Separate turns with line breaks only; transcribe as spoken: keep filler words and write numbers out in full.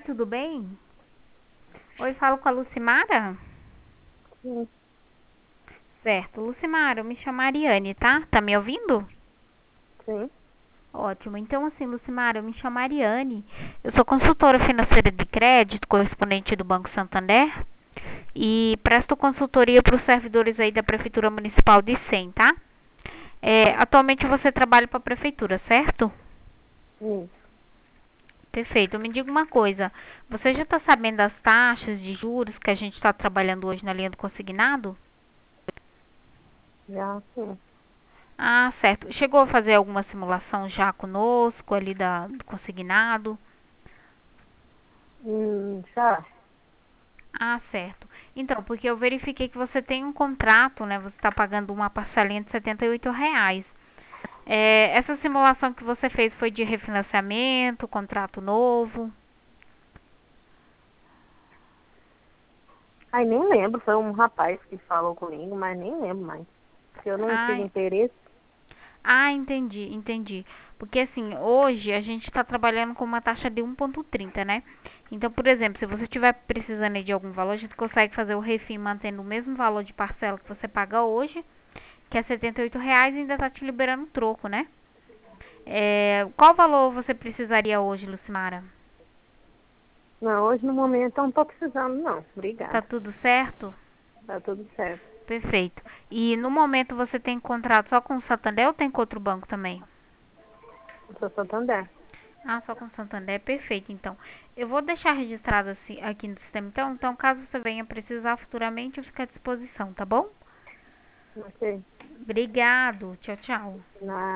tudo bem? Oi, falo com a Lucimara?
Sim,
Certo, Lucimara, eu me chamo Ariane, tá? Tá me ouvindo?
sim.
Ótimo. Então, assim, Lucimara, eu me chamo Ariane. Eu sou consultora financeira de crédito, correspondente do Banco Santander. E presto consultoria para os servidores aí da Prefeitura Municipal de Sem, tá? É, atualmente você trabalha para a Prefeitura, certo?
Isso.
Perfeito. Me diga uma coisa. Você já está sabendo das taxas de juros que a gente está trabalhando hoje na linha do consignado?
Já, sim.
Ah, certo. Chegou a fazer alguma simulação já conosco ali da, do consignado?
Hum, já.
Ah, certo. Então, porque eu verifiquei que você tem um contrato, né? Você está pagando uma parcelinha de setenta e oito reais. É, essa simulação que você fez foi de refinanciamento, contrato novo?
Ai, nem lembro. Foi um rapaz que falou comigo, mas nem lembro mais. Se eu não tive
Ah,
interesse.
ah, entendi, entendi. Porque assim, hoje a gente está trabalhando com uma taxa de um vírgula trinta, né? Então, por exemplo, se você estiver precisando aí de algum valor, a gente consegue fazer o refim mantendo o mesmo valor de parcela que você paga hoje, que é setenta e oito reais, e ainda tá te liberando troco, né? É, qual valor você precisaria hoje, Lucimara?
Não, hoje no momento eu não tô precisando, não.
Tá
Obrigada.
tudo certo?
Tá tudo certo.
Perfeito. E no momento você tem contrato só com o Santander ou tem com outro banco também?
Eu sou Santander.
Ah, só com Santander, perfeito. Então, eu vou deixar registrado assim, aqui no sistema. Então, então, caso você venha precisar futuramente, eu fico à disposição, tá bom?
Ok.
Obrigado. Tchau, tchau.
Na